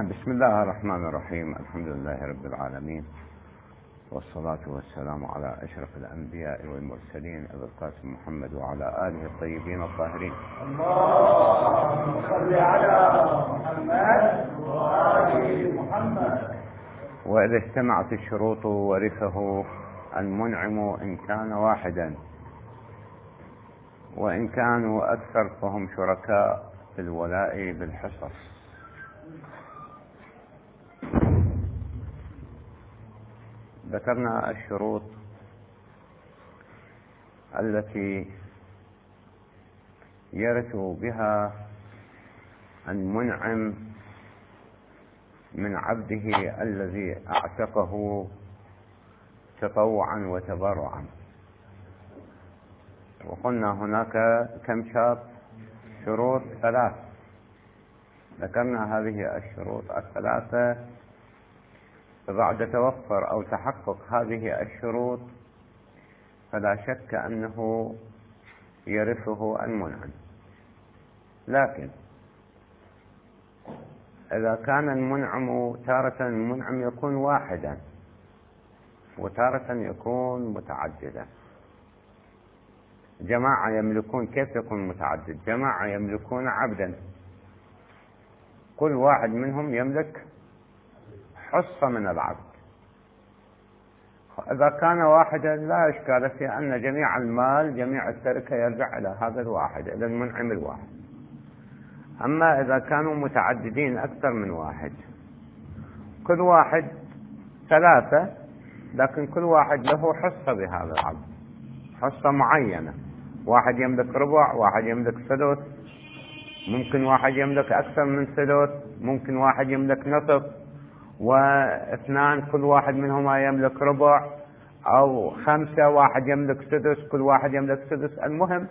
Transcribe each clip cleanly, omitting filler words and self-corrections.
بسم الله الرحمن الرحيم. الحمد لله رب العالمين، والصلاة والسلام على أشرف الأنبياء والمرسلين أبي القاسم محمد وعلى آله الطيبين الطاهرين. اللهم صل على محمد وآل محمد. وإذا اجتمعت الشروط ورثه المنعم إن كان واحدا، وإن كانوا أكثر فهم شركاء في الولاء بالحصص. ذكرنا الشروط التي يرث بها المنعم من عبده الذي اعتقه تطوعا وتبرعا. وقلنا هناك كم شرط؟ شروط ثلاث. ذكرنا هذه الشروط الثلاثة، فبعد توفر أو تحقق هذه الشروط فلا شك أنه يرثه المنعم. لكن إذا كان المنعم تارة المنعم يكون واحدا وتارة يكون متعددا. جماعة يملكون، كيف يكون متعدد؟ جماعة يملكون عبدا، كل واحد منهم يملك حصة من العبد. إذا كان واحدا لا إشكال في أن جميع المال جميع التركة يرجع إلى هذا الواحد، إلى المنعم الواحد. أما إذا كانوا متعددين أكثر من واحد، كل واحد ثلاثة، لكن كل واحد له حصة بهذا العبد، حصة معينة. واحد يملك ربع، واحد يملك ثلث، ممكن واحد يملك أكثر من ثلث، ممكن واحد يملك نصف، واثنان كل واحد منهما يملك ربع، أو خمسة واحد يملك سدس كل واحد يملك سدس. المهم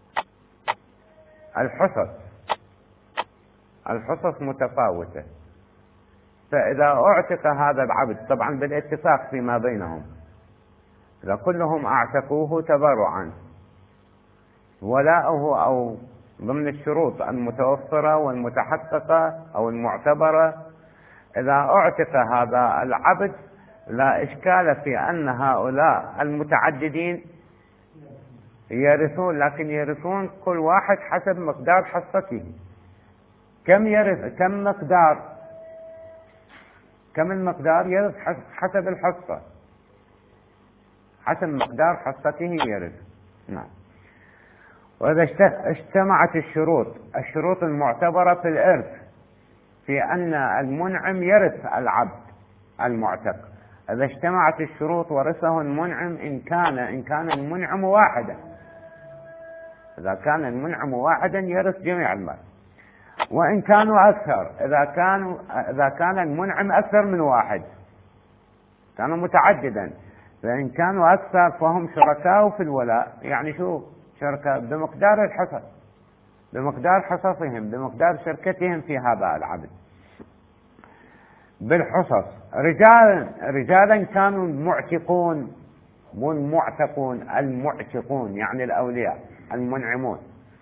الحصص متفاوتة. فإذا اعتق هذا العبد طبعا بالاتفاق فيما بينهم، إذا كلهم اعتقوه تبرعا، ولاؤه أو ضمن الشروط المتوفرة والمتحققة أو المعتبرة، إذا اعتق هذا العبد لا إشكال في أن هؤلاء المتعددين يرثون، لكن يرثون كل واحد حسب مقدار حصته. كم يرث؟ كم المقدار؟ يرث حسب الحصة، حسب مقدار حصته يرث. نعم. وإذا اجتمعت الشروط المعتبرة في الإرث في أن المنعم يرث العبد المعتق، إذا اجتمعت الشروط ورثه المنعم إن كان المنعم واحدا. إذا كان المنعم واحدا يرث جميع المال. وإن كانوا أكثر، إذا كان المنعم أكثر من واحد، كانوا متعددا، فإن كانوا أكثر فهم شركاء في الولاء. يعني شو شركاء؟ بمقدار الحصص، بمقدار حصصهم، بمقدار شركتهم في هذا العبد بالحصص. رجالا كانوا معتقون، مو المعتقون، المعتقون يعني الأولياء المنعمون.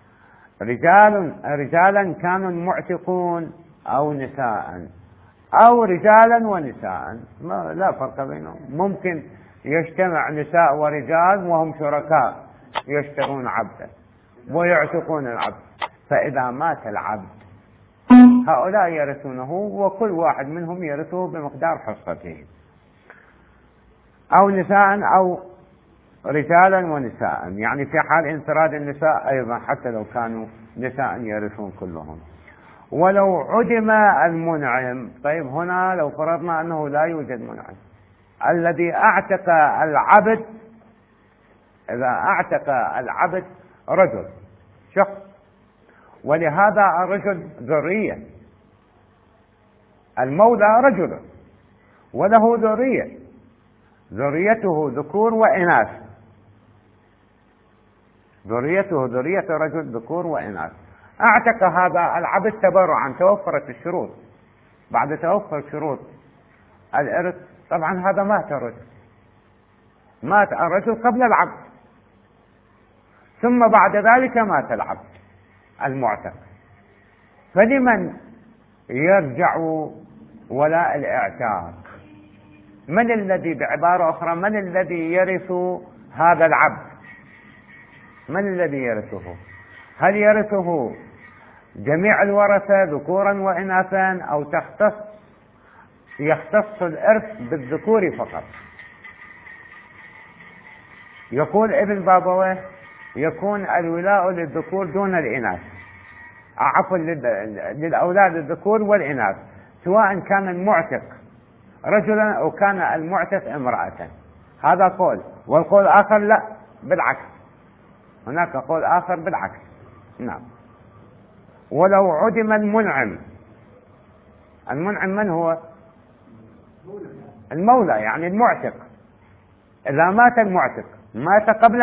رجالا كانوا معتقون أو نساء، أو رجالا ونساء، لا فرق بينهم. ممكن يجتمع نساء ورجال وهم شركاء يشترون عبدا ويعتقون العبد. فإذا مات العبد هؤلاء يرثونه، وكل واحد منهم يرثه بمقدار حصته. أو نساء أو رجالا ونساء، يعني في حال انفراد النساء أيضا حتى لو كانوا نساء يرثون كلهم. ولو عدم المنعم، طيب هنا لو فرضنا أنه لا يوجد منعم، الذي اعتق العبد، إذا اعتق العبد رجل شخص، ولهذا الرجل ذرية، المولى رجل وله ذرية، ذريته ذكور وإناث، ذريته ذرية رجل ذكور وإناث. اعتق هذا العبد تبرعا، توفرت الشروط. بعد توفر شروط الإرث طبعا هذا مات الرجل قبل العبد، ثم بعد ذلك مات العبد المعتق. فلمن يرجع ولاء الاعتاق. من الذي، بعبارة أخرى، من الذي يرث هذا العبد؟ من الذي يرثه؟ هل يرثه جميع الورثة ذكورا وإناثا، أو يختص الإرث بالذكور فقط؟ يقول ابن بابويه يكون الولاء للذكور دون الإناث، عفوا للأولاد الذكور والإناث، سواء كان المعتق رجلا أو كان المعتق امرأة. هذا قول. والقول آخر لا، بالعكس، هناك قول آخر بالعكس. نعم. ولو عدم المنعم. المنعم من هو؟ المولى، يعني المعتق. إذا مات المعتق، مات قبل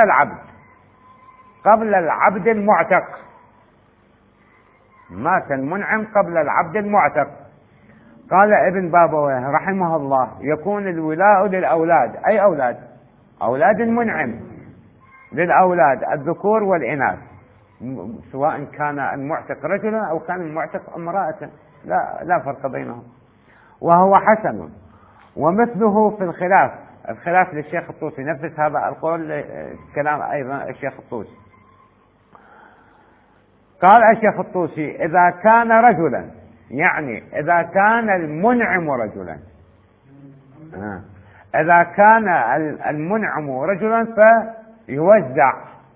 العبد المعتق، مات المنعم قبل العبد المعتق. قال ابن بابويه رحمه الله يكون الولاء للأولاد. أي أولاد؟ أولاد المنعم، للأولاد الذكور والإناث، سواء كان المعتق رجلا أو كان المعتق امرأة، لا فرق بينهم. وهو حسن. ومثله في الخلاف للشيخ الطوسي، نفس هذا القول كلام أيضا الشيخ الطوسي. قال الشيخ الطوسي إذا كان رجلا، يعني إذا كان المنعم رجلا، إذا كان المنعم رجلا فيوزع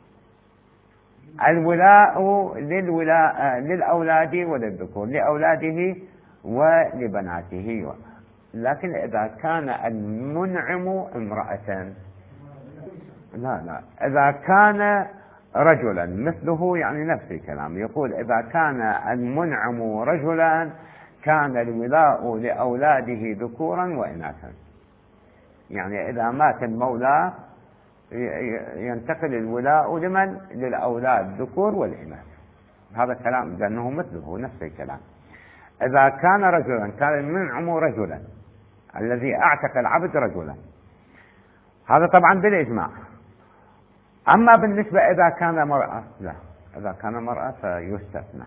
الولاء للأولاد وللذكور، لأولاده ولبناته. لكن إذا كان المنعم امرأة، لا، إذا كان رجلا مثله، يعني نفس الكلام، يقول إذا كان المنعم رجلا كان الولاء لأولاده ذكورا وإناثا. يعني إذا مات المولى ينتقل الولاء لمن؟ للأولاد ذكور والإناث. هذا كلام لأنه مثله نفس الكلام. إذا كان رجلا، كان المنعم رجلا، الذي أعتق العبد رجلا، هذا طبعا بالإجماع. أما بالنسبة إذا كان مرأة، لا، إذا كان مرأة فيستثنى.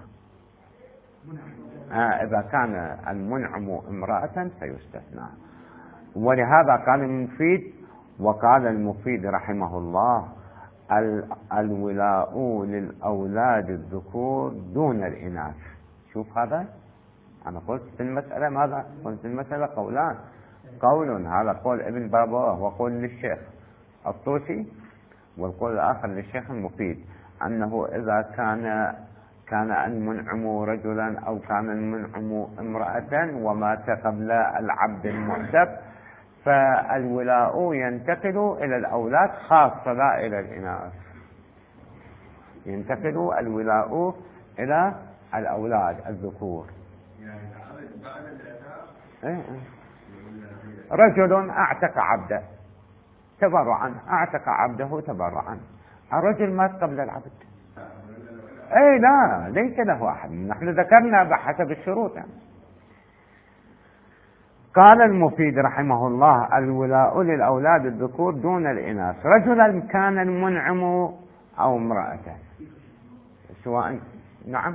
إذا كان المنعم امرأة فيستثنى. ولهذا قال المفيد، وقال المفيد رحمه الله الولاء للأولاد الذكور دون الإناث. شوف هذا، أنا قلت في المسألة ماذا؟ قلت في المسألة قولان. قول هذا قول ابن بابويه وقول للشيخ الطوسي، والقول الآخر للشيخ المفيد، أنه إذا كان المنعم رجلا أو كان المنعم امرأة ومات قبل العبد المعتق فالولاء ينتقل إلى الأولاد خاصة لا إلى الإناث. ينتقل الولاء إلى الأولاد الذكور. رجل أعتق عبده تبرعا، أعتق عبده تبرعا، الرجل مات قبل العبد. لا، ليس له أحد، نحن ذكرنا بحسب الشروط. قال المفيد رحمه الله الولاء للأولاد الذكور دون الإناث، رجلا كان المنعم أو امرأة، سواء. نعم.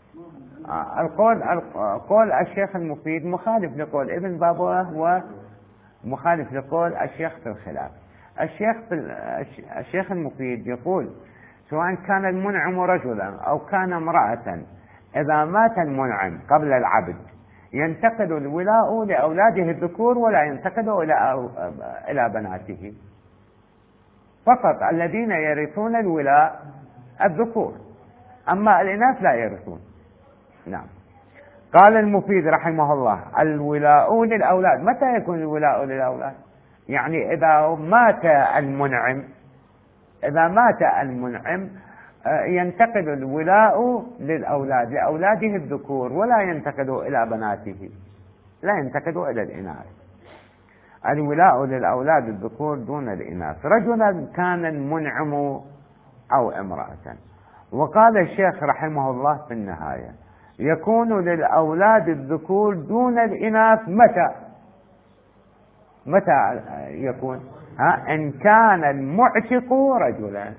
قول الشيخ المفيد مخالف لقول ابن بابويه ومخالف لقول الشيخ في الخلاف. الشيخ المفيد يقول سواء كان المنعم رجلا أو كان امرأة، إذا مات المنعم قبل العبد ينتقل الولاء لأولاده الذكور ولا ينتقل إلى بناته فقط. الذين يرثون الولاء الذكور، أما الإناث لا يرثون. نعم. قال المفيد رحمه الله الولاء للأولاد. متى يكون الولاء للأولاد؟ يعني إذا مات المنعم ينتقل الولاء للأولاد، لأولاده الذكور، ولا ينتقل إلى بناته، لا ينتقل إلى الإناث. الولاء للأولاد الذكور دون الإناث، رجلا كان المنعم أو امرأة. وقال الشيخ رحمه الله في النهاية يكون للأولاد الذكور دون الإناث متى يكون؟ إن كان المعتق رجلا،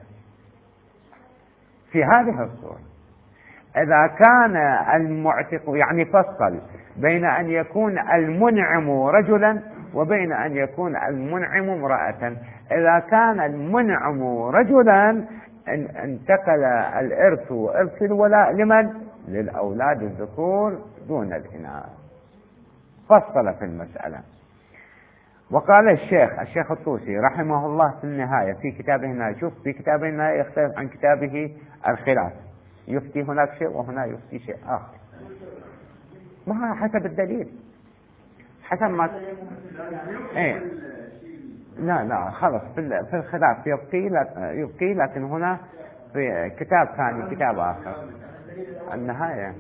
في هذه الصورة. إذا كان المعتق، يعني فصل بين أن يكون المنعم رجلا وبين أن يكون المنعم امرأة. إذا كان المنعم رجلا انتقل الإرث وإرث الولاء لمن؟ للأولاد الذكور دون الإناث. فصل في المسألة. وقال الشيخ الطوسي رحمه الله في النهاية في كتابه النهاية، شوف في كتابه النهاية يختلف عن كتابه الخلاف، يفتي هناك شيء وهنا يفتي شيء آخر، ما حسب الدليل، حسب ما ايه لا خلص في الخلاف يبقي، لكن هنا في كتاب ثاني كتاب آخر. النهاية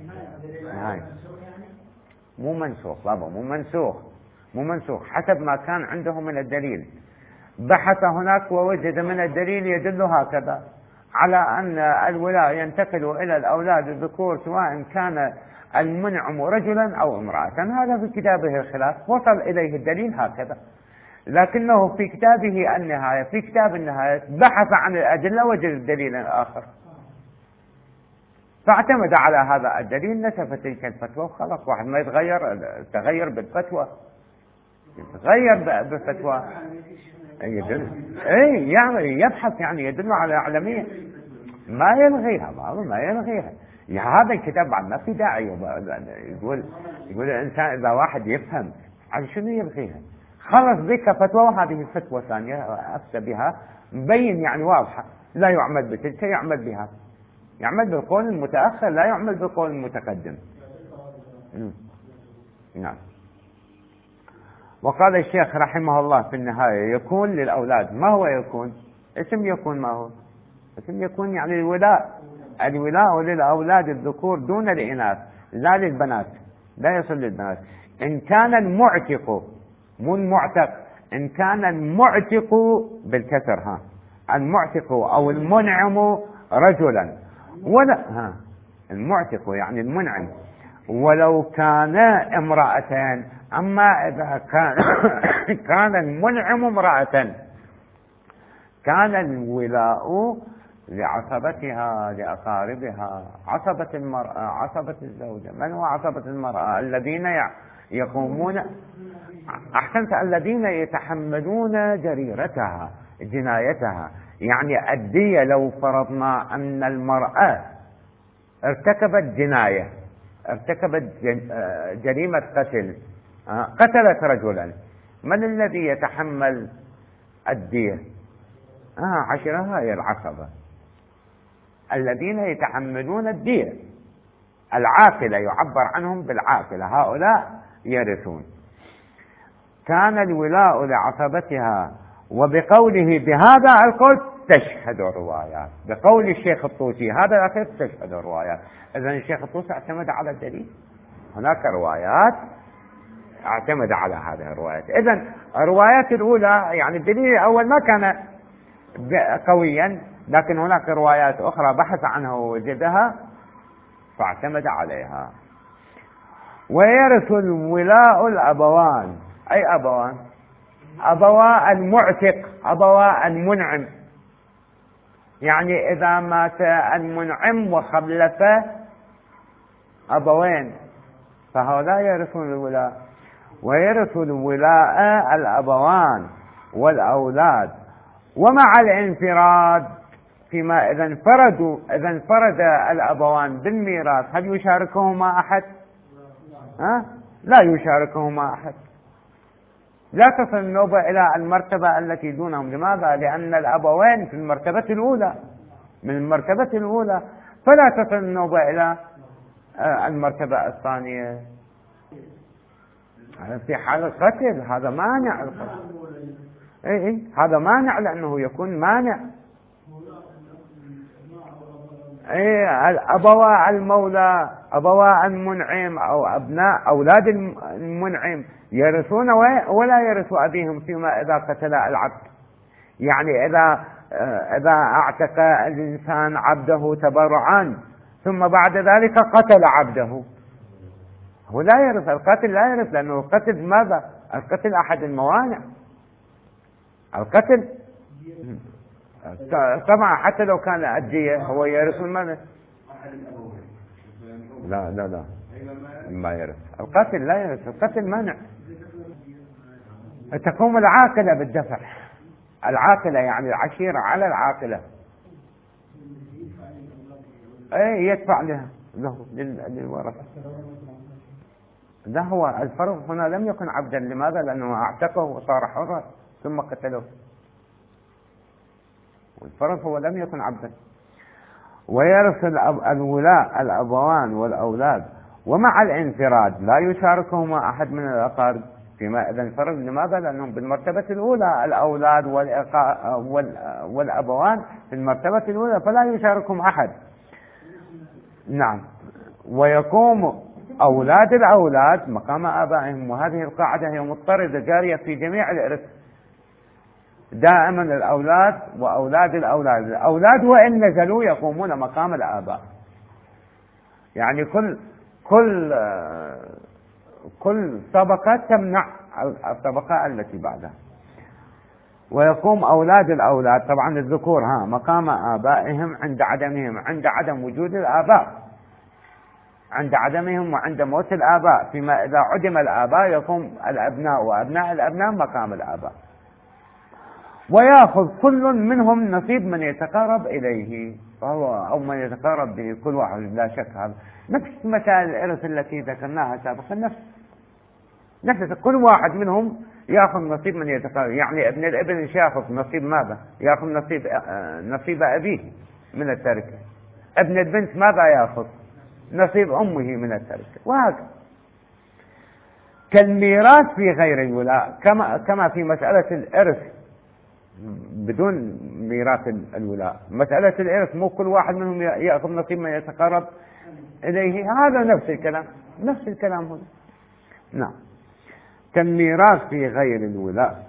مو منسوخ بابا، مو منسوخ حسب ما كان عنده من الدليل. بحث هناك ووجد من الدليل يدل هكذا على أن الولاء ينتقل إلى الأولاد الذكور سواء كان المنعم رجلا أو امرأة. هذا في كتابه الخلاف، وصل إليه الدليل هكذا. لكنه في كتابه النهاية، في كتاب النهاية بحث عن الأدلة وجد الدليل الآخر، فاعتمد على هذا الدليل نسف تلك الفتوى وخلاص. واحد ما تغير بالفتوى، تغير بالفتوى يدل يعني يبحث، يعني يدل على أعلمية، ما يلغيها بابا، ما يلغيها. هذا الكتاب بعد ما في داعي. يقول الإنسان إذا واحد يفهم عن شنو يلغيها، خلص بك فتوى وهذه الفتوى ثانية أفتى بها مبين يعني واضحة، لا يعمل بتلك، يعمل بها، يعمل بالقول المتأخر لا يعمل بالقول المتقدم. نعم. وقال الشيخ رحمه الله في النهاية يكون للأولاد. ما هو يكون؟ اسم يكون، ما هو اسم يكون يعني الولاء للأولاد الذكور دون الإناث، لا للبنات، لا يصل للبنات. إن كان المعتق، مو المعتق، إن كان المعتق بالكسر، المعتق أو المنعم رجلا، ولا المعتق يعني المنعم، ولو كان امرأتان. أما إذا كان المنعم امرأة كان الولاء لعصبتها لأقاربها. عصبة المرأة عصبة الزوجة. من هو عصبة المرأة؟ الذين يقومون، أحسنت، الذين يتحملون جريرتها جنايتها. يعني الدية، لو فرضنا أن المرأة ارتكبت جناية، ارتكبت جريمة قتل، قتلت رجلا، من الذي يتحمل الدية؟ عشرها هي العصبة، الذين يتحملون الدية، العاقلة، يعبر عنهم بالعاقلة، هؤلاء يرثون. كان الولاء لعصبتها. وبقوله بهذا القول تشهد الروايات، بقول الشيخ الطوسي هذا الأخير تشهد الروايات. إذن الشيخ الطوسي اعتمد على الدليل، هناك روايات اعتمد على هذه الروايات. إذن الروايات الأولى يعني الدليل الأول ما كان قويا، لكن هناك روايات أخرى بحث عنها ووجدها فاعتمد عليها. ويرث الولاء الأبوان. أي أبوان؟ أبوا المعتق، أبوا المنعم. يعني إذا مات المنعم وخلف أبوين فهؤلاء يرثون الولاء. ويرث الولاء الأبوان والأولاد. ومع الانفراد، فيما إذا انفرد الأبوان بالميراث هل يشاركهما أحد؟ لا يشاركهما أحد، لا تصل النوبة إلى المرتبة التي دونهم. لماذا؟ لأن الأبوين في المرتبة الأولى، من المرتبة الأولى، فلا تصل النوبة إلى المرتبة الثانية. في حال القتل هذا مانع القتل. هذا مانع، لأنه يكون مانع. أبوا المولى، أبوا المنعم، أو أبناء أولاد المنعم يرثون ولا يرث أبيهم فيما إذا قتل العبد. يعني إذا اعتق الإنسان عبده تبرعا ثم بعد ذلك قتل عبده، هو لا يرث، القتل لا يرث، لأنه القتل ماذا؟ القتل أحد الموانع. القتل طبعا حتى لو كان الدية هو يرث المال. لا ما يرث. القتل لا يرث، القتل منع. تقوم العاقلة بالدفع، العاقلة يعني العشيرة على العاقلة، اي يدفع له للورثة. ده هو الفرض هنا لم يكن عبدا. لماذا؟ لأنه اعتقه وصار حرا ثم قتله. والفرض هو لم يكن عبدا. ويرث الولاء الأبوان والأولاد، ومع الانفراد لا يشاركهما أحد من الأقارب فيما إذا انفرد. لماذا؟ لأنهم بالمرتبة الأولى، الأولاد والأبوان في المرتبة الأولى، فلا يشاركهم أحد. نعم. ويقوم أولاد الأولاد مقام آبائهم، وهذه القاعدة هي مضطردة جارية في جميع الإرث دائما. الأولاد وأولاد الأولاد، الأولاد وإن نزلوا يقومون مقام الآباء، يعني كل طبقة تمنع الطبقة التي بعدها. ويقوم أولاد الأولاد، طبعا الذكور مقام آبائهم عند عدمهم، عند عدم وجود الآباء، عند عدمهم وعند موت الآباء. فيما إذا عدم الآباء يقوم الأبناء وأبناء الأبناء مقام الآباء. ويأخذ كل منهم نصيب من يتقارب إليه، فهو أو من يتقارب به كل واحد، لا شك. هذا نفس مسائل الإرث التي ذكرناها سابقا، نفس كل واحد منهم يأخذ نصيب من يتقارب. يعني ابن الابن ايش يأخذ؟ نصيب ماذا؟ يأخذ نصيب أبيه من التركة. ابن البنت ماذا يأخذ؟ نصيب أمه من التركة. وهكذا. كالميراث في غير الولاء، كما في مسألة الإرث بدون ميراث الولاء. مسألة الإرث مو كل واحد منهم يأخذ نصيب من يتقرب إليه، هذا نفس الكلام، نفس الكلام هنا. نعم. كالميراث في غير الولاء.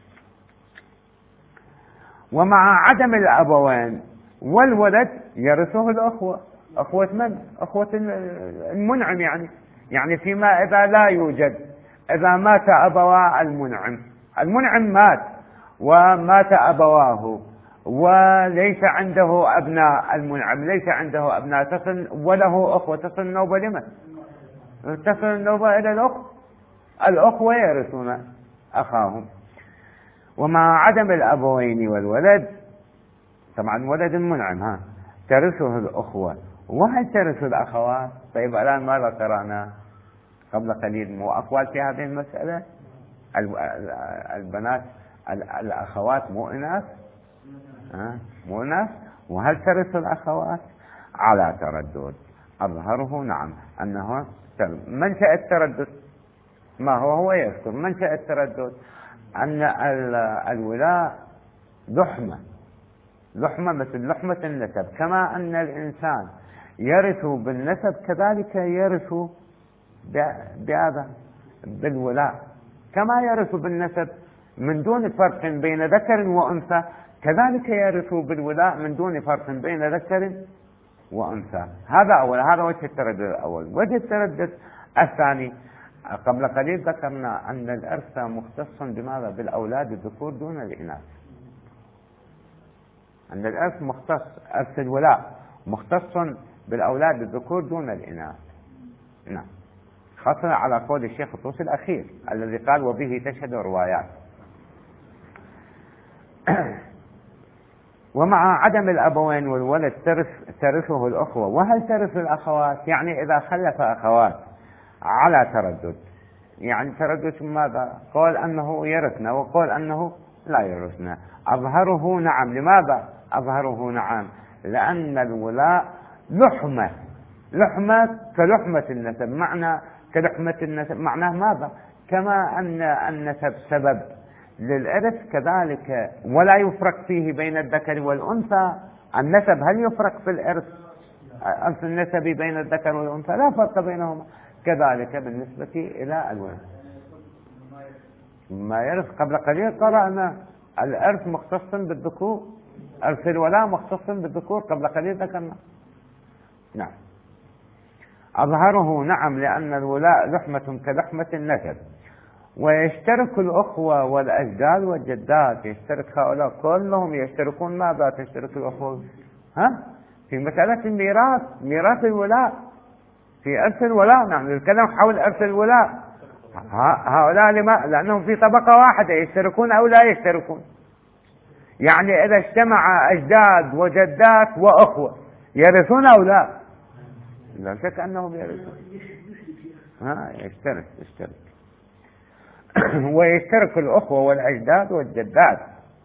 ومع عدم الأبوين والولد يرثه الأخوة. أخوة من؟ أخوة المنعم. يعني فيما إذا لا يوجد، إذا مات أبوا المنعم مات ومات أبواه وليس عنده أبناء، المنعم ليس عنده أبناء، تصل وله أخوة، تصل النوبة لمن؟ تصل النوبة إلى الأخوة يرثون أخاهم. ومع عدم الأبوين والولد، طبعا ولد المنعم ترثه الأخوة. وهل ترث الأخوات؟ طيب الآن ماذا قرأنا قبل قليل؟ مو أقوال في هذه المسألة. البنات الأخوات مو إناث، مو إناث. وهل ترث الأخوات؟ على تردد. أظهره نعم أنه منشأ التردد ما هو يذكر منشأ التردد أن الولاء لحمة مثل لحمة النسب. كما أن الإنسان يرث بالنسب كذلك يرث بالولاء. كما يرث بالنسب من دون فرق بين ذكر وأنثى، كذلك يرث بالولاء من دون فرق بين ذكر وأنثى. هذا أول، هذا وجه التردد الأول. وجه التردد الثاني، قبل قليل ذكرنا أن الإرث مختص بماذا؟ بالأولاد الذكور دون الإناث. أن الإرث مختص، إرث الولاء مختص بالأولاد الذكور دون الإناث. نعم. خاصة على قول الشيخ الطوسي الأخير الذي قال وبه تشهد الروايات. ومع عدم الأبوين والولد ترثه الأخوة. وهل ترث الأخوات؟ يعني إذا خلف أخوات على تردد. يعني تردد ماذا؟ قول أنه يرثنا وقول أنه لا يرثنا. أظهره نعم. لماذا أظهره نعم؟ لأن الولاء لحمة كلحمة النسب. معنى كلحمة النسب معناه ماذا؟ كما أن النسب سبب للإرث كذلك، ولا يفرق فيه بين الذكر والأنثى. النسب هل يفرق في الإرث النسبي بين الذكر والأنثى؟ لا فرق بينهما. كذلك بالنسبة إلى الولد ما يرث. قبل قليل قرأنا الإرث مختص بالذكور، إرث الولاء مختص بالذكور، قبل قليل ذكرنا. نعم. أظهره نعم لأن الولاء لحمة كلحمة النسب. ويشترك الأخوة والأجداد والجدات، يشترك هؤلاء كلهم يشتركون. ماذا تشترك الأخوة؟ في مسألة الميراث، ميراث الولاء. في إرث الولاء. نحن نتكلم حول إرث الولاء. هؤلاء لأنهم في طبقة واحدة، يشتركون أو لا يشتركون. يعني إذا اجتمع أجداد وجدات وأخوة يرثون أو لا؟ لا شك أنهم يرثون. يشترك ويشترك الأخوة والأجداد والجدات.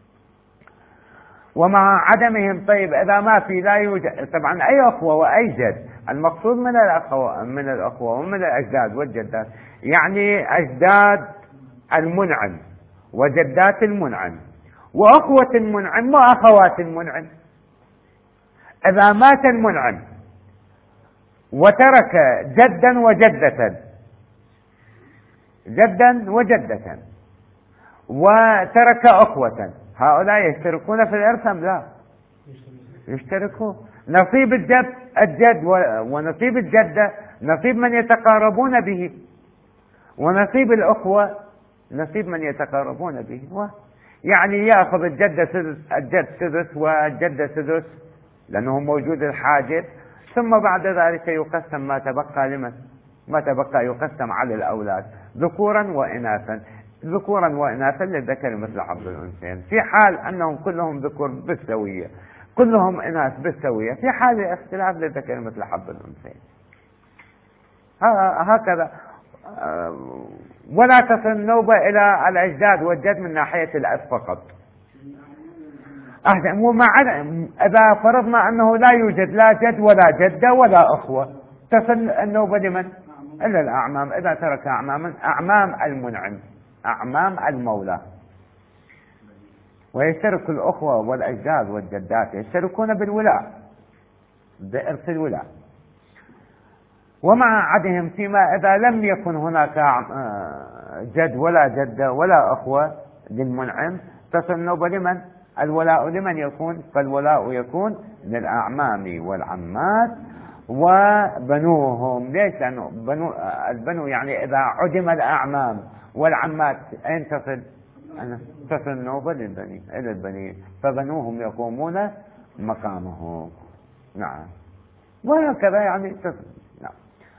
ومع عدمهم، طيب إذا ما في لا يوجد طبعا أي أخوة وأي جد، المقصود من الأخوة ومن الأجداد والجدات يعني أجداد المنعم وجدات المنعم وأخوة المنعم وأخوات المنعم. إذا مات المنعم وترك جدا وجدة وترك أخوة، هؤلاء يشتركون في الإرث أم لا؟ يشتركون. نصيب الجد ونصيب الجدة نصيب من يتقاربون به، ونصيب الأخوة نصيب من يتقاربون به. يعني يأخذ الجد سدس والجدة سدس لأنه موجود الحاجب، ثم بعد ذلك يقسم ما تبقى لمن؟ ما تبقى يقسم على الأولاد ذكورا وإناثا للذكر مثل حظ الأنثيين، في حال أنهم كلهم ذكور بالسوية كلهم إناث بالسوية، في حال اختلاف للذكر مثل حظ الأنثيين. هكذا. ولا تصل النوبة إلى الأجداد والجد من ناحية الأب فقط. إذا فرضنا أنه لا يوجد لا جد ولا جدة ولا أخوة، تصل النوبة لمن؟ إلا الأعمام. إذا ترك أعمام المنعم، أعمام المولى. ويشترك الأخوة والأجداد والجدات يشتركون بالولاء، بإرث الولاء. ومع عدهم فيما إذا لم يكن هناك جد ولا جدة ولا أخوة للمنعم، تصل النوبة لمن؟ الولاء لمن يكون؟ فالولاء يكون للأعمام والعمات وبنوهم. ليش؟ لأنه البنو يعني إذا عدم الأعمام والعمات أين تصل؟ تصل النوبة إلى البنين، فبنوهم يقومون مقامهم. نعم. وهكذا يعني تصل. نعم.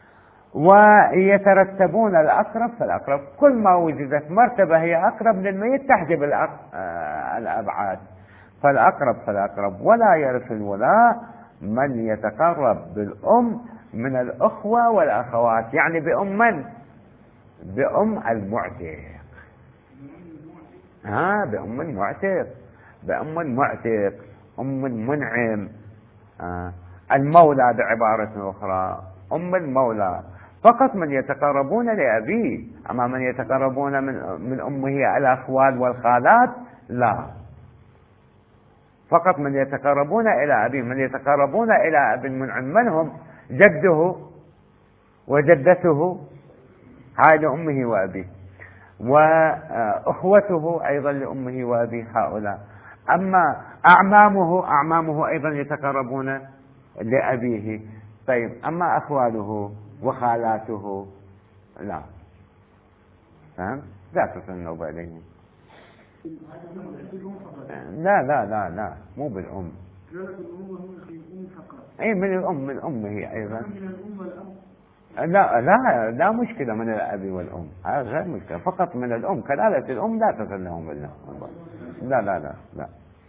ويترتبون الأقرب فالأقرب، كل ما وجدت مرتبة هي أقرب للميت تحجب الأبعاد، فالأقرب فالأقرب. ولا يرث الولاء من يتقرب بالأم من الأخوة والأخوات. يعني بأم من؟ بأم المعتق. بأم المعتق، بأم المعتق، أم المنعم، المولى بعبارة أخرى، أم المولى. فقط من يتقربون لأبيه. أما من يتقربون من أمه الأخوال والخالات لا، فقط من يتقربون إلى أبيه. من يتقربون إلى أبي المنعم من هم؟ جده وجدته، هاي لأمه وأبيه، وأخوته أيضا لأمه وأبيه هؤلاء. أما أعمامه أيضا يتقربون لأبيه. طيب أما أخواله وخالاته لا، فهم؟ لا تصل النوبة إليهم. لا مو بالأم. أي من الأم، من أمه أيضا. لا مشكلة من الأب والأم، هذا غير مشكلة. فقط من الأم، كلالة الأم لا تصل لهم إلا. لا.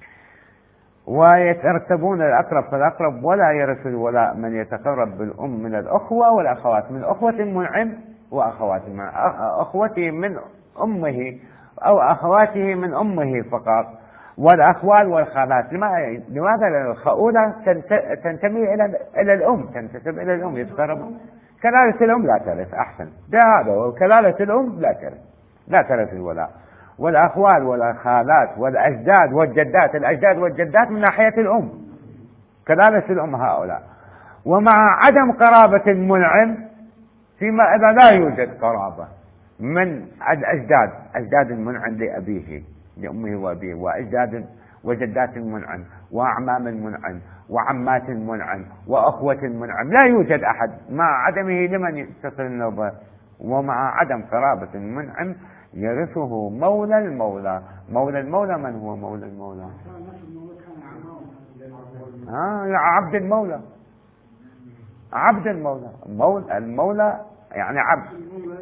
ويترتبون الأقرب فالأقرب. ولا يرث الولاء من يتقرب بالأم من الأخوة والأخوات، من أخوة المنعم وأخوات أخوته من أمه أو أخواته من أمه فقط، والأخوال والخالات. لماذا؟ لأن الخؤولة تنتمي إلى الأم، تنتسب إلى الأم، يتقرب. كلالة الأم لا ترث. أحسن، ده هذا. وكلالة الأم لا ترث الولاء. والأخوال والخالات والأجداد والجدات، الأجداد والجدات من ناحية الأم، كلالة الأم هؤلاء. ومع عدم قرابة المنعم فيما إذا لا يوجد قرابة من أجداد المنعم لأبيه لأمه وأبيه، وأجداد وجدات المنعم، وأعمام المنعم، وعمات المنعم، وأخوة المنعم، لا يوجد أحد. مع عدمه لمن تصل النوبة. ومع عدم قرابة المنعم يرثه مولى المولى. مولى المولى من هو مولى المولى؟ عبد المولى. عبد المولى، المولى يعني عبد.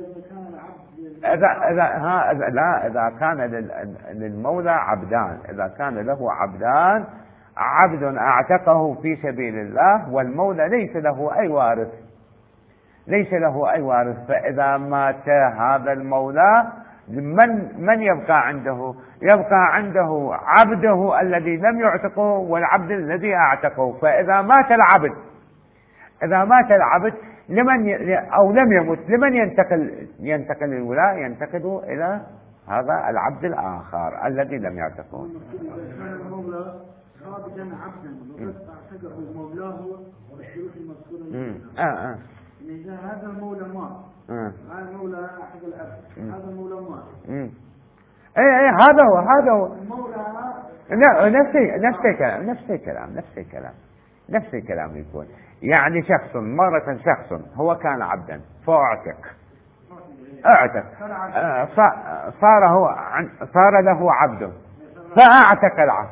إذا كان للمولى عبدان، إذا كان له عبدان، عبد أعتقه في سبيل الله والمولى ليس له أي وارث، ليس له أي وارث، فإذا مات هذا المولى من يبقى عنده؟ يبقى عنده عبده الذي لم يعتقه والعبد الذي أعتقه. فإذا مات العبد، إذا مات العبد أو لم يمت، لمن ينتقل الولاء؟ ينتقل إلى هذا العبد الآخر الذي لم يعتقه. كان المولى صادقا عبدا وقد اعتقه مولاه بالشروط المذكورة. إذا هذا المولى مات، هذا المولى أحد العبد، هذا المولى مات. هذا هو المولى نفس الكلام يكون. يعني شخص مرة، شخص هو كان عبدا فاعتق، صار له عبد فاعتق العبد،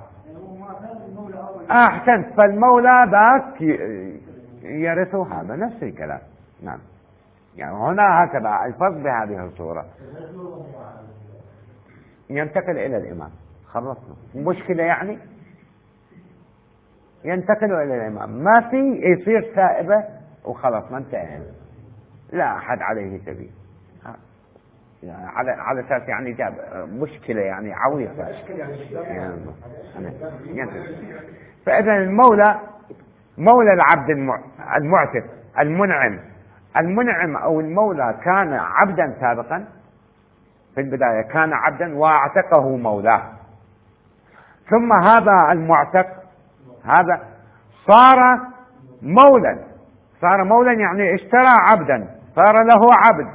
أحسنت، فالمولى ذاك يرثه هذا. نفس الكلام. نعم. يعني هنا هكذا الفرق بهذه الصورة. ينتقل إلى الإمام، خلصنا مشكلة يعني، ينتقل إلى الإمام، ما في يصير سائبة وخلاص ما انتهينا، لا أحد عليه سبيل، يعني على أساس يعني جاب مشكلة يعني عويصة. فإذا المولى مولى العبد المعتق المنعم أو المولى كان عبدا سابقا، في البداية كان عبدا واعتقه مولاه، ثم هذا المعتق هذا صار مولا يعني اشترى عبدا، صار له عبد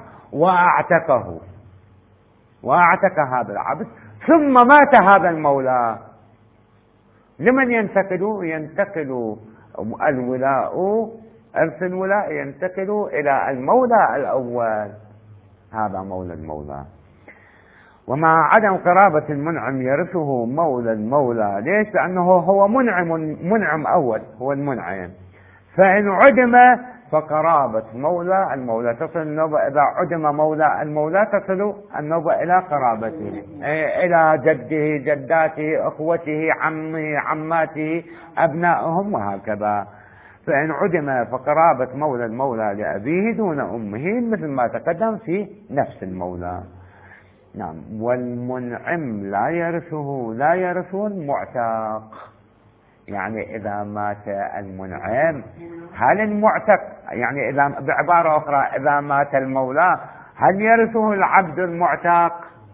واعتق هذا العبد، ثم مات هذا المولى. لمن ينتقل الولاء، إرث الولاء ينتقل إلى المولى الأول، هذا مولى المولى. ومع عدم قرابة المنعم يرثه مولى المولى. ليش؟ لأنه هو منعم أول، هو المنعم، فإن عدم فقرابة مولى المولى تصل النوبة. إذا عدم مولى المولى تصل النوبة إلى قرابته، إلى جده، جداته، أخوته، عمه، عماته، أبنائهم، وهكذا. فإن عدم فقرابة مولى المولى لأبيه دون أمه، مثل ما تقدم في نفس المولى. نعم. والمنعم لا يرثه المعتق. يعني إذا مات المنعم، هل المعتق يعني إذا بعبارة أخرى إذا مات المولى هل يرثه العبد المعتق؟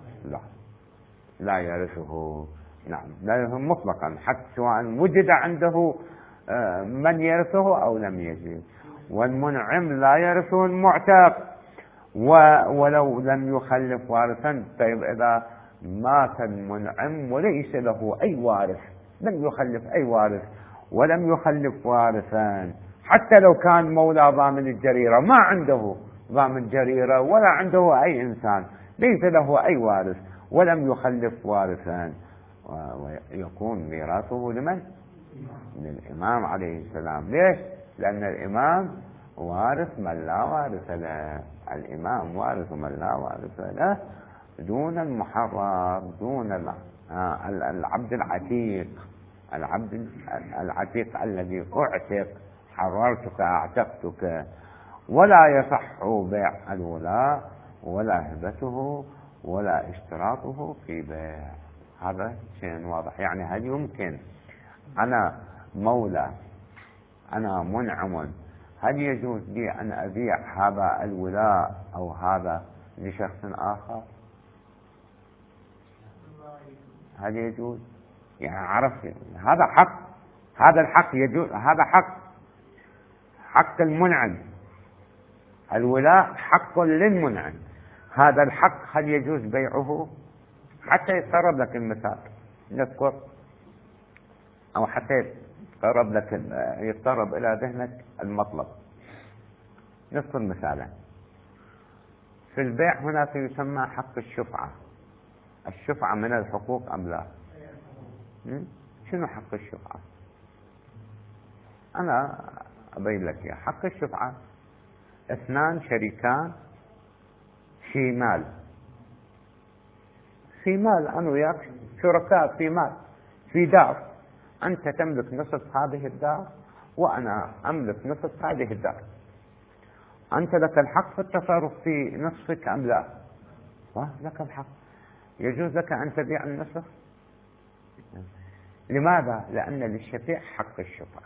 لا يرثه. نعم، لا يرثه مطلقا، حتى سواء وجد عنده من يرثه أو لم يجد. والمنعم لا يرثه المعتق ولو لم يخلف وارثا. طيب إذا مات المنعم وليس له أي وارث، لم يخلف أي وارث ولم يخلف وارثا، حتى لو كان مولى ضامن الجريرة، ما عنده ضامن جريرة ولا عنده أي إنسان، ليس له أي وارث ولم يخلف وارثا، ويكون ميراثه لمن؟ للإمام عليه السلام. ليش؟ لأن الإمام وارث من لا وارث له، الإمام وارث من لا وارث له، دون المحرر، دون العبد العتيق، العتيق الذي أعتق، حررتك أعتقتك. ولا يصح بيع الولاء ولا هبته ولا اشتراطه في بيع. هذا شيء واضح. يعني هل يمكن أنا مولى، أنا منعم، هل يجوز لي أن أبيع هذا الولاء أو هذا لشخص آخر؟ هل يجوز؟ يعني عرفت هذا حق، هذا الحق يجوز، هذا حق المنعم، الولاء حق للمنعم، هذا الحق هل يجوز بيعه؟ حتى يتقرب لك المثال نذكر، أو حتى يتقرب إلى ذهنك المطلب. نذكر مثالا في البيع. هنا يسمى حق الشفعة. الشفعة من الحقوق أم لا؟ شنو حق الشفعة؟ أنا أبين لك حق الشفعة 2 شريكان في مال، أنا وياك شركاء في مال، في دار، أنت تملك نصف هذه الدار وأنا أملك نصف هذه الدار، أنت لك الحق في التصرف في نصفك أم لا؟ لك الحق، يجوز لك أن تبيع النصف. لماذا؟ لأن للشفيع حق الشفعة،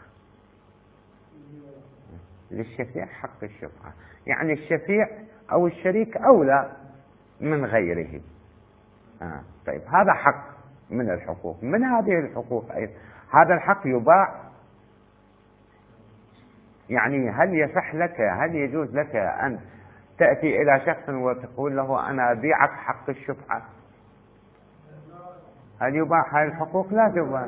للشفيع حق الشفعة، يعني الشفيع أو الشريك أولى من غيره. طيب هذا حق من الحقوق، من هذه الحقوق أيضا هذا الحق يباع. يعني هل يصح لك، هل يجوز لك أن تأتي إلى شخص وتقول له أنا أبيعك حق الشفعة؟ هل يباع هذه الحقوق؟ لا تباع.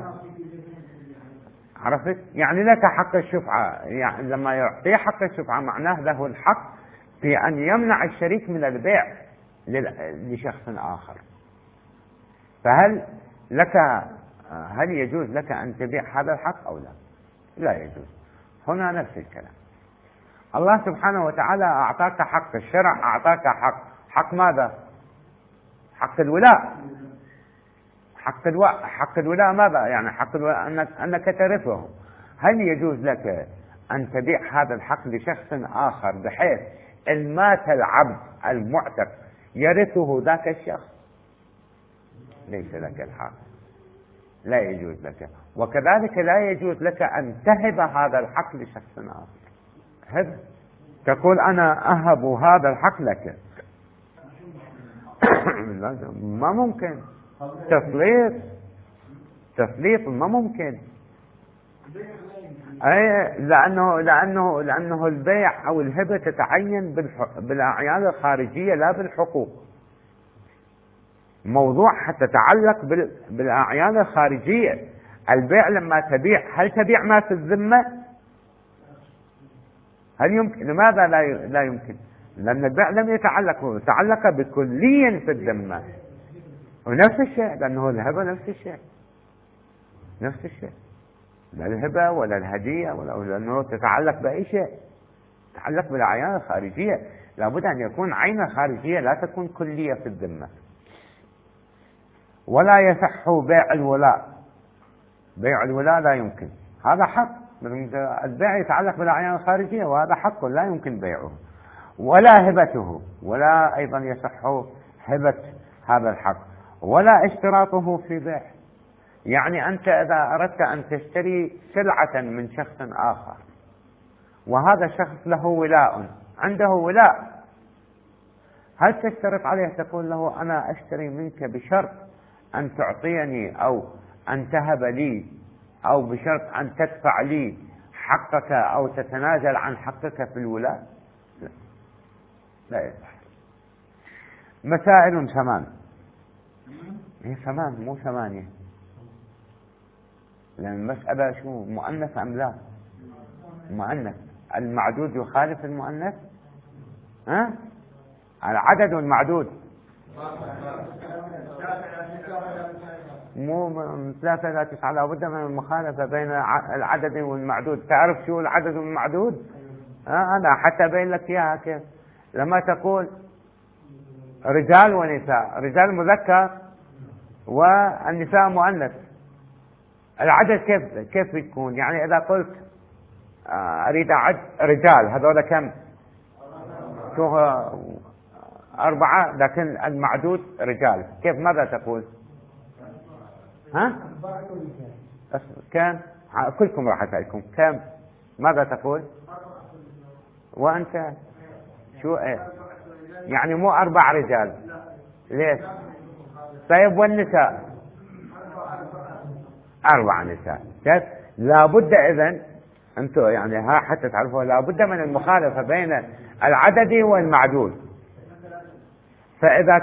عرفت؟ يعني لك حق الشفعة، يعني لما يعطيه حق الشفعة معناه له الحق في أن يمنع الشريك من البيع لشخص آخر. فهل لك، هل يجوز لك أن تبيع هذا الحق أو لا؟ لا يجوز. هنا نفس الكلام، الله سبحانه وتعالى أعطاك حق، الشرع أعطاك حق ماذا؟ حق الولاء. حق الولاء ماذا؟ يعني حق الولاء أنك ترثه. هل يجوز لك أن تبيع هذا الحق لشخص آخر بحيث إن مات العبد المعتق يرثه ذاك الشخص؟ ليس لك الحق، لا يجوز لك. وكذلك لا يجوز لك أن تهب هذا الحق لشخص آخر. هب، تقول أنا أهب هذا الحق لك. ما ممكن، تسليط ما ممكن. أي لأنه البيع أو الهبة تتعين بالأعيان الخارجية لا بالحقوق. موضوع تتعلق بالأعيان الخارجية. البيع لما تبيع، هل تبيع ما في الذمة؟ هل يمكن؟ لماذا لا يمكن؟ لأن البيع لم يتعلق بكلي في الذمة. ونفس الشيء، لأنه الهبة نفس الشيء، لا الهبة ولا الهدية لأنه تتعلق بأي شيء، تتعلق بالأعيان الخارجية. لابد أن يكون عين خارجية، لا تكون كلية في الذمة. ولا يصح بيع الولاء لا يمكن، هذا حق. البيع يتعلق بالأعيان الخارجية وهذا حق لا يمكن بيعه. ولا هبته، ولا أيضا يصح هبة هذا الحق، ولا اشتراطه في بيع. يعني أنت إذا أردت أن تشتري سلعة من شخص آخر وهذا الشخص له ولاء، عنده ولاء، هل تشترط عليه تقول له أنا أشتري منك بشرط أن تعطيني أو أن تهب لي، أو بشرط أن تدفع لي حقك أو تتنازل عن حقك في الولاء؟ لا يصح. مسائل 8، هي 8 مو 8، لأن المسألة شو، مؤنث أم لا؟ مؤنث. المعدود يخالف المؤنث؟ العدد والمعدود مو من 3 إلى 9، لابد من المخالفة بين العدد والمعدود. تعرف شو العدد والمعدود؟ أنا حتى أبين لك إياها كيف. لما تقول رجال ونساء، رجال مذكر والنساء مؤنث، العدد كيف يكون؟ يعني إذا قلت أريد أعد رجال، هذول كم؟ شو 4، لكن المعدود رجال، كيف ماذا تقول؟ كم؟ كلكم راح أسألكم كم، ماذا تقول؟ وأنت شو يعني مو 4 رجال؟ ليش؟ طيب والنساء 4 نساء. كيف؟ لابد إذن أنتم يعني حتى تعرفوا لابد من المخالفة بين العدد والمعدود. فإذا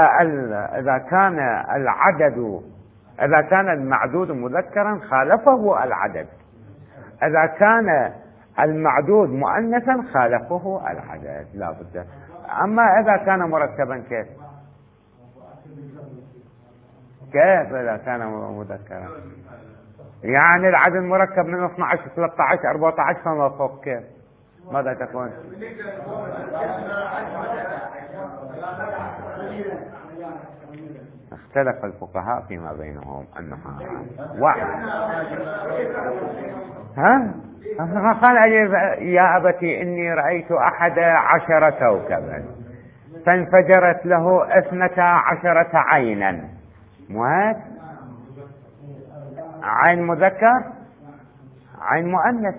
كان المعدود مذكرا خالفه العدد، إذا كان المعدود مؤنثا خالفه العدد، لا بد. أما إذا كان مركبا كيف إذا كان مذكرا؟ يعني العدد مركب من 12 13 14 فما فوق، كيف ماذا تكون؟ اختلف الفقهاء فيما بينهم أنها واحد. قال يا أبتي إني رأيت 11 كوكبا فانفجرت له 12 عينا. مؤنث، عين مذكر، عين مؤنث.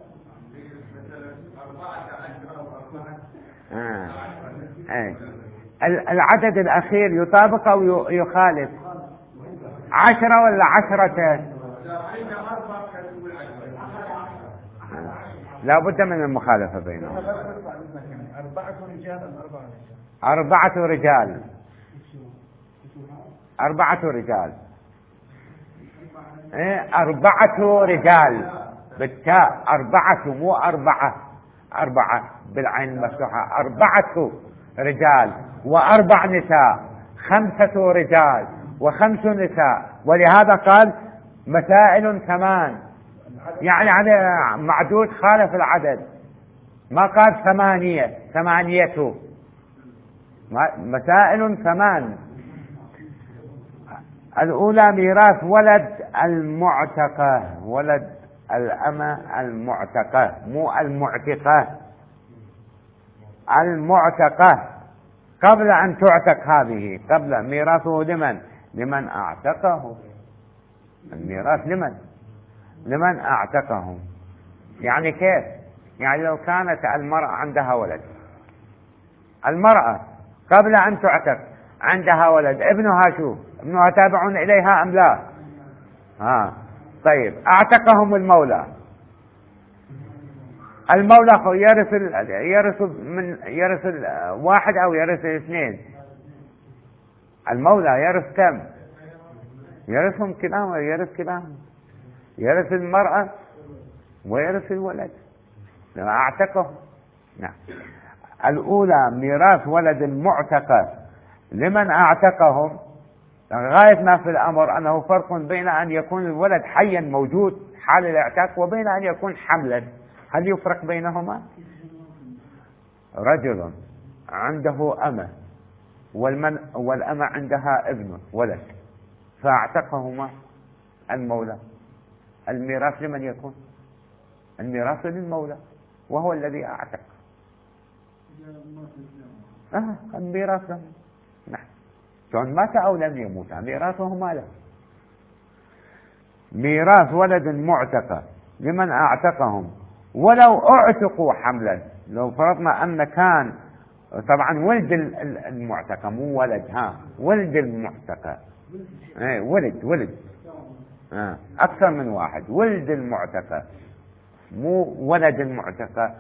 العدد الأخير يطابق أو يخالف؟ 10 ولا 10؟ لا بد من المخالفة بينهم. 4 رجال، 4 رجال، 4 رجال بالتاء، 4 مو 4، 4 بالعين المفتوحة، 4 رجال و4 نساء، 5 رجال و5 نساء. ولهذا قال مسائل 8، يعني على معدود خالف العدد، ما قال 8 مسائل 8. الأولى ميراث ولد المعتقة، ولد الأمة المعتقة، مو المعتقة، المعتقة قبل أن تعتق. هذه قبل ميراثه لمن أعتقه. الميراث لمن أعتقه. يعني كيف؟ يعني لو كانت المرأة عندها ولد، المرأة قبل أن تعتق عندها ولد، ابنها شو؟ ابنها تابع إليها أم لا؟ طيب أعتقهم المولى. المولى يرث واحد أو يرث 2؟ المولى يرث كم؟ يرثهم كلاهما، يرث المرأة ويرث الولد لما أعتقه. نعم. الأولى ميراث ولد المعتقة لمن أعتقهم. غاية ما في الأمر أنه فرق بين أن يكون الولد حيا موجود حال الاعتاق وبين أن يكون حملا. هل يفرق بينهما؟ رجل عنده أمة والأمة عندها ابن ولد فاعتقهما المولى، الميراث لمن يكون؟ الميراث للمولى وهو الذي أعتق. الميراث له. نعم. كون مات أو لم يموت ميراثهما له. ميراث ولد معتقة لمن أعتقهم ولو أعتقوا حملا. لو فرضنا أن كان طبعا ولد المعتقة مو ولد، ولد المعتقة، ولد أكثر من واحد، ولد المعتقة مو ولد المعتقة،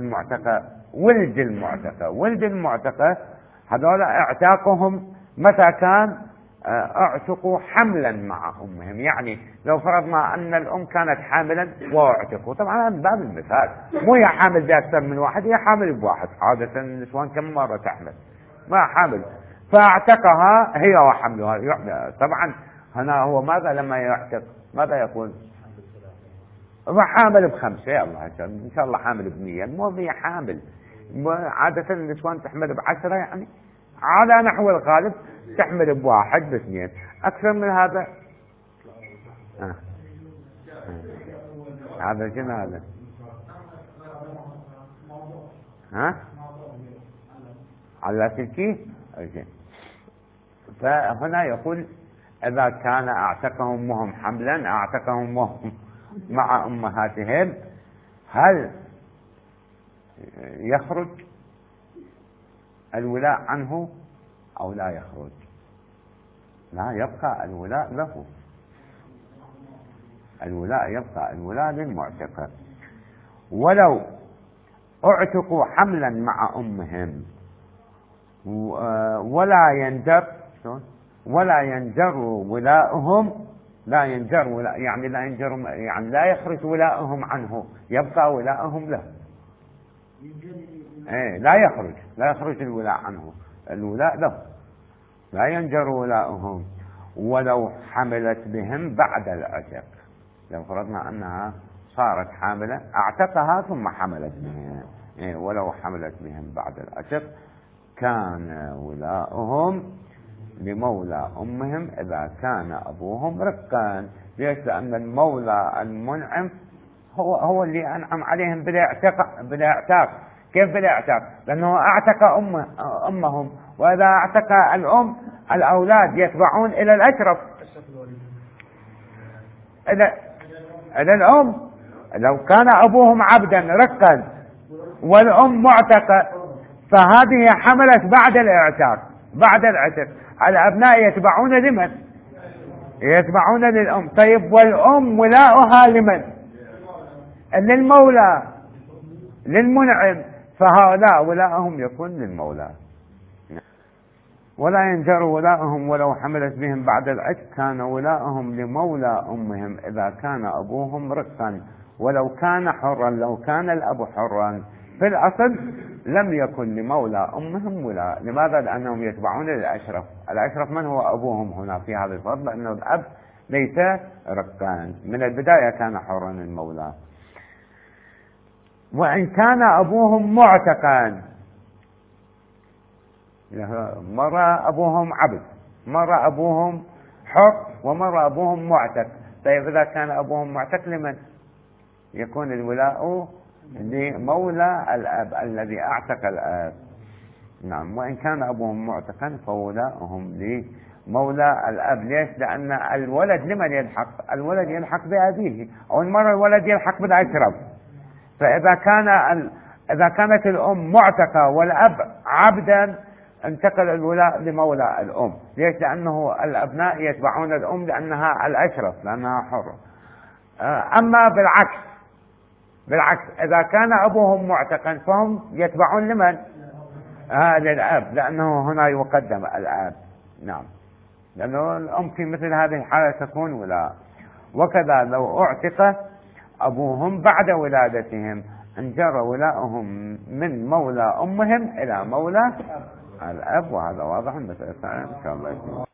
ولد المعتقة هذول اعتاقهم متى كان اعتقوا حملا مع أمهم. يعني لو فرضنا أن الأم كانت حاملا واعتقوا، طبعا من باب المثال، مو هي حامل بأكثر من واحد، هي حامل بواحد. عادة النسوان كم مرة تحمل؟ ما حامل، فاعتقها هي وحملها. طبعا هنا هو ماذا لما يعتق ماذا يقول؟ هو حامل ب5، يلا إن شاء الله حامل ب100، مو هي حامل. عادة النسوان تحمل ب10، يعني على نحو الغالب تحمل ب1 ب2، أكثر من هذا هذا شنو هذا؟ على تلكيه. فهنا يقول إذا كان أعتقهم وهم حملا، أعتقهم وهم مع أمهاتهم، هل يخرج الولاء عنه أو لا يخرج؟ لا، يبقى الولاء له. الولاء للمعتقة. ولو اعتقوا حملا مع أمهم ولا ينجر ولاؤهم، يعني لا يخرج ولاؤهم عنه، يبقى ولاؤهم له. لا يخرج الولاء عنه، الولاء له، لا ينجر ولاؤهم ولو حملت بهم بعد العتق. لو فرضنا أنها صارت حاملة أعتقها ثم حملت بهم، ولو حملت بهم بعد العتق كان ولاؤهم لمولى أمهم إذا كان أبوهم رقا. ليش؟ لأن المولى المنعم هو اللي أنعم عليهم بالاعتاق. كيف بالاعتاق؟ لأنه أعتق أمهم، وإذا أعتق الأم الأولاد يتبعون إلى الأشرف، إلى الأم. لو كان أبوهم عبدا رقا والأم معتقة فهذه حملت بعد الاعتاق، بعد العتق. الأبناء يتبعون لمن؟ يتبعون للأم. طيب والأم ولاؤها لمن؟ للمولى، للمنعم، فهؤلاء ولاؤهم يكون للمولى. ولا ينجر ولاؤهم ولو حملت بهم بعد العتق، كان ولاؤهم لمولى أمهم إذا كان أبوهم رقا ولو كان حرا. لو كان الأب حرا في الأصل لم يكن لمولى أمهم ولاء. لماذا؟ لأنهم يتبعون للأشرف. الأشرف من هو؟ أبوهم هنا في هذا الفضل، لأنه الأب ليس رقا، من البداية كان حرا المولى. وإن كان أبوهم معتقا، مرة أبوهم عبد، مرة أبوهم حر، ومرة أبوهم معتق. طيب إذا كان أبوهم معتق لمن يكون الولاء؟ لمولى الأب الذي أعتق الأب. نعم. وإن كان أبوهم معتقا فولاؤهم لمولى الأب. ليش؟ لأن الولد لمن يلحق؟ الولد يلحق بأبيه، أو المرة الولد يلحق بالأشرف. فإذا كانت الأم معتقة والأب عبدا انتقل الولاء لمولى الأم. ليش؟ لأنه الأبناء يتبعون الأم لأنها الأشرف، لأنها حرة. أما بالعكس إذا كان أبوهم معتقا فهم يتبعون لمن؟ للأب، لأنه هنا يقدم الأب. نعم، لأنه الأم في مثل هذه الحالة تكون ولاء. وكذا لو اعتق أبوهم بعد ولادتهم انجر ولاؤهم من مولى أمهم إلى مولى الأب. وهذا واضح، مثل إن شاء الله.